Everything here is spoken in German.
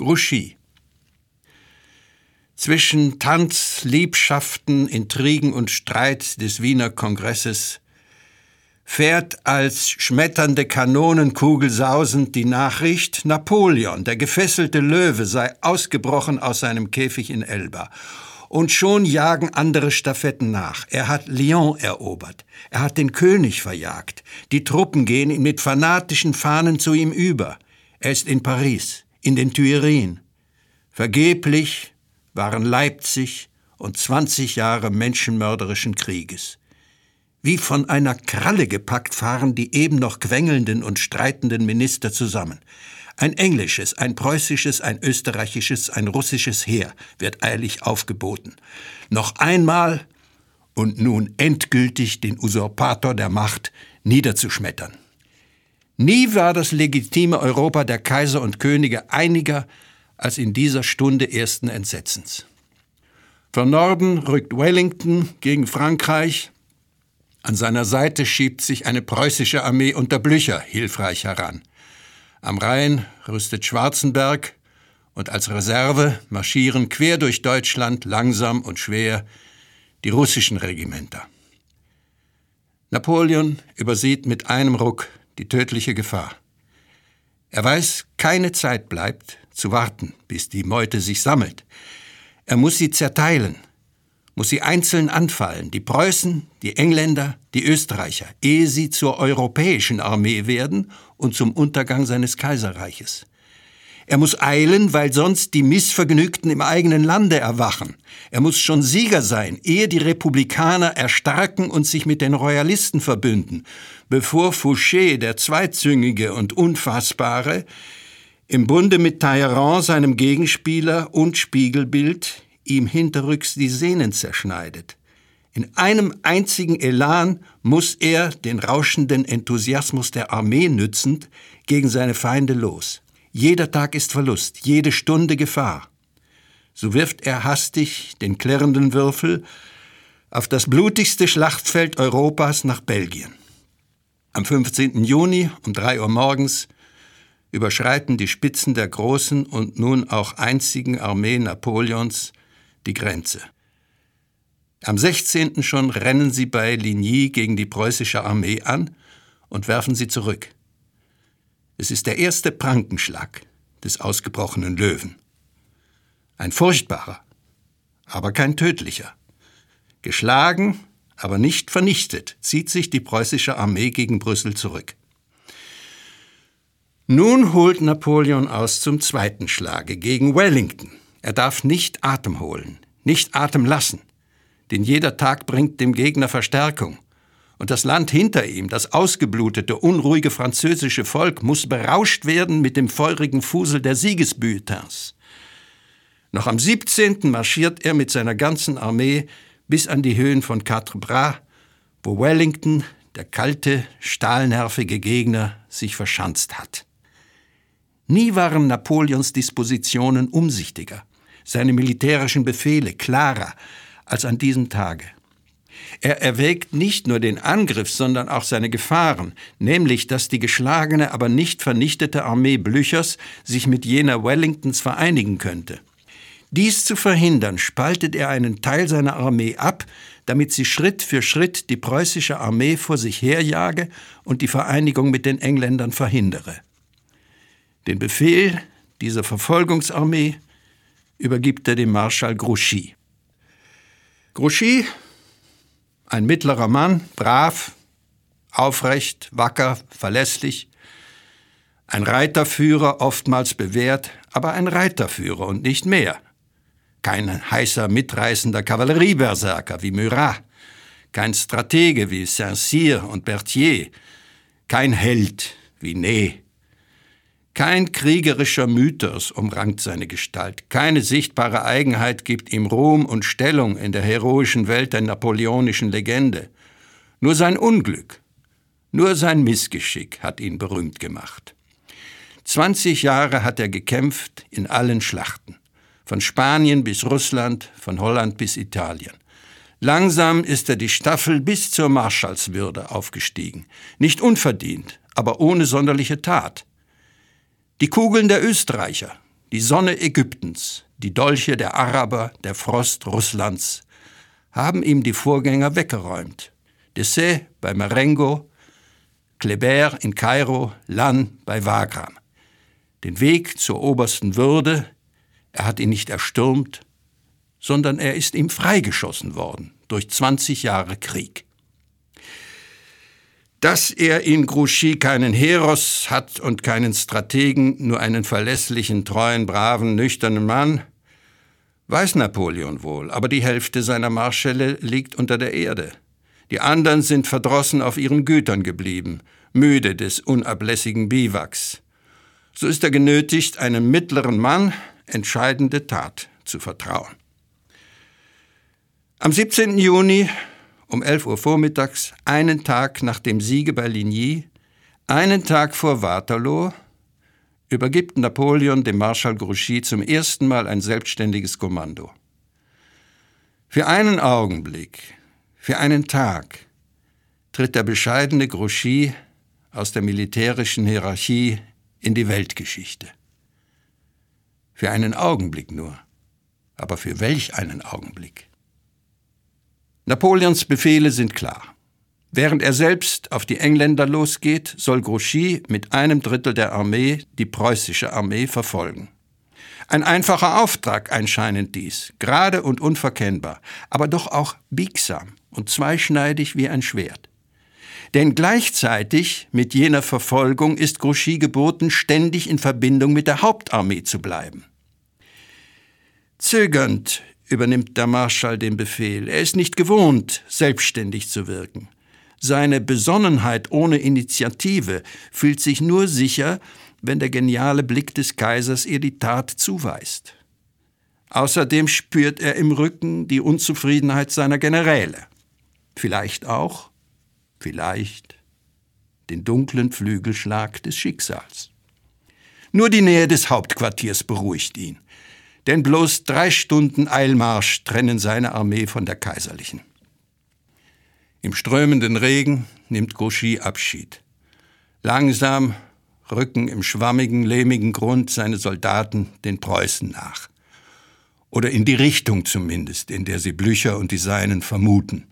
Grouchy. Zwischen Tanz, Liebschaften, Intrigen und Streit des Wiener Kongresses fährt als schmetternde Kanonenkugel sausend die Nachricht, Napoleon, der gefesselte Löwe, sei ausgebrochen aus seinem Käfig in Elba. Und schon jagen andere Stafetten nach. Er hat Lyon erobert. Er hat den König verjagt. Die Truppen gehen mit fanatischen Fahnen zu ihm über. Er ist in Paris, in den Tuilerien. Vergeblich waren Leipzig und 20 Jahre menschenmörderischen Krieges. Wie von einer Kralle gepackt fahren die eben noch quengelnden und streitenden Minister zusammen. Ein englisches, ein preußisches, ein österreichisches, ein russisches Heer wird eilig aufgeboten. Noch einmal und nun endgültig den Usurpator der Macht niederzuschmettern. Nie war das legitime Europa der Kaiser und Könige einiger als in dieser Stunde ersten Entsetzens. Von Norden rückt Wellington gegen Frankreich. An seiner Seite schiebt sich eine preußische Armee unter Blücher hilfreich heran. Am Rhein rüstet Schwarzenberg und als Reserve marschieren quer durch Deutschland langsam und schwer die russischen Regimenter. Napoleon übersieht mit einem Ruck die tödliche Gefahr. Er weiß, keine Zeit bleibt, zu warten, bis die Meute sich sammelt. Er muss sie zerteilen, muss sie einzeln anfallen, die Preußen, die Engländer, die Österreicher, ehe sie zur europäischen Armee werden und zum Untergang seines Kaiserreiches. Er muss eilen, weil sonst die Missvergnügten im eigenen Lande erwachen. Er muss schon Sieger sein, ehe die Republikaner erstarken und sich mit den Royalisten verbünden, bevor Fouché, der Zweizüngige und Unfassbare, im Bunde mit Talleyrand, seinem Gegenspieler und Spiegelbild, ihm hinterrücks die Sehnen zerschneidet. In einem einzigen Elan muss er, den rauschenden Enthusiasmus der Armee nützend, gegen seine Feinde los. Jeder Tag ist Verlust, jede Stunde Gefahr. So wirft er hastig den klirrenden Würfel auf das blutigste Schlachtfeld Europas nach Belgien. Am 15. Juni um 3 Uhr morgens überschreiten die Spitzen der großen und nun auch einzigen Armee Napoleons die Grenze. Am 16. schon rennen sie bei Ligny gegen die preußische Armee an und werfen sie zurück. Es ist der erste Prankenschlag des ausgebrochenen Löwen. Ein furchtbarer, aber kein tödlicher. Geschlagen, aber nicht vernichtet, zieht sich die preußische Armee gegen Brüssel zurück. Nun holt Napoleon aus zum zweiten Schlage gegen Wellington. Er darf nicht Atem holen, nicht Atem lassen, denn jeder Tag bringt dem Gegner Verstärkung. Und das Land hinter ihm, das ausgeblutete, unruhige französische Volk, muss berauscht werden mit dem feurigen Fusel der Siegesbulletins. Noch am 17. marschiert er mit seiner ganzen Armee bis an die Höhen von Quatre-Bras, wo Wellington, der kalte, stahlnervige Gegner, sich verschanzt hat. Nie waren Napoleons Dispositionen umsichtiger, seine militärischen Befehle klarer als an diesem Tage. Er erwägt nicht nur den Angriff, sondern auch seine Gefahren, nämlich, dass die geschlagene, aber nicht vernichtete Armee Blüchers sich mit jener Wellingtons vereinigen könnte. Dies zu verhindern, spaltet er einen Teil seiner Armee ab, damit sie Schritt für Schritt die preußische Armee vor sich herjage und die Vereinigung mit den Engländern verhindere. Den Befehl dieser Verfolgungsarmee übergibt er dem Marschall Grouchy. Grouchy, ein mittlerer Mann, brav, aufrecht, wacker, verlässlich, ein Reiterführer, oftmals bewährt, aber ein Reiterführer und nicht mehr. Kein heißer, mitreißender Kavallerieberserker wie Murat, kein Stratege wie Saint-Cyr und Berthier, kein Held wie Ney. Kein kriegerischer Mythos umrankt seine Gestalt, keine sichtbare Eigenheit gibt ihm Ruhm und Stellung in der heroischen Welt der napoleonischen Legende. Nur sein Unglück, nur sein Missgeschick hat ihn berühmt gemacht. 20 Jahre hat er gekämpft in allen Schlachten, von Spanien bis Russland, von Holland bis Italien. Langsam ist er die Staffel bis zur Marschallswürde aufgestiegen, nicht unverdient, aber ohne sonderliche Tat. Die Kugeln der Österreicher, die Sonne Ägyptens, die Dolche der Araber, der Frost Russlands, haben ihm die Vorgänger weggeräumt. Desaix bei Marengo, Kléber in Kairo, Lannes bei Wagram. Den Weg zur obersten Würde, er hat ihn nicht erstürmt, sondern er ist ihm freigeschossen worden durch 20 Jahre Krieg. Dass er in Grouchy keinen Heros hat und keinen Strategen, nur einen verlässlichen, treuen, braven, nüchternen Mann, weiß Napoleon wohl, aber die Hälfte seiner Marschälle liegt unter der Erde. Die anderen sind verdrossen auf ihren Gütern geblieben, müde des unablässigen Biwaks. So ist er genötigt, einem mittleren Mann entscheidende Tat zu vertrauen. Am 17. Juni um 11 Uhr vormittags, einen Tag nach dem Siege bei Ligny, einen Tag vor Waterloo, übergibt Napoleon dem Marschall Grouchy zum ersten Mal ein selbstständiges Kommando. Für einen Augenblick, für einen Tag, tritt der bescheidene Grouchy aus der militärischen Hierarchie in die Weltgeschichte. Für einen Augenblick nur, aber für welch einen Augenblick? Napoleons Befehle sind klar. Während er selbst auf die Engländer losgeht, soll Grouchy mit 1/3 der Armee die preußische Armee verfolgen. Ein einfacher Auftrag anscheinend dies, gerade und unverkennbar, aber doch auch biegsam und zweischneidig wie ein Schwert. Denn gleichzeitig mit jener Verfolgung ist Grouchy geboten, ständig in Verbindung mit der Hauptarmee zu bleiben. Zögernd übernimmt der Marschall den Befehl. Er ist nicht gewohnt, selbstständig zu wirken. Seine Besonnenheit ohne Initiative fühlt sich nur sicher, wenn der geniale Blick des Kaisers ihr die Tat zuweist. Außerdem spürt er im Rücken die Unzufriedenheit seiner Generäle. Vielleicht den dunklen Flügelschlag des Schicksals. Nur die Nähe des Hauptquartiers beruhigt ihn. Denn bloß 3 Stunden Eilmarsch trennen seine Armee von der kaiserlichen. Im strömenden Regen nimmt Grouchy Abschied. Langsam rücken im schwammigen, lehmigen Grund seine Soldaten den Preußen nach. Oder in die Richtung zumindest, in der sie Blücher und die Seinen vermuten.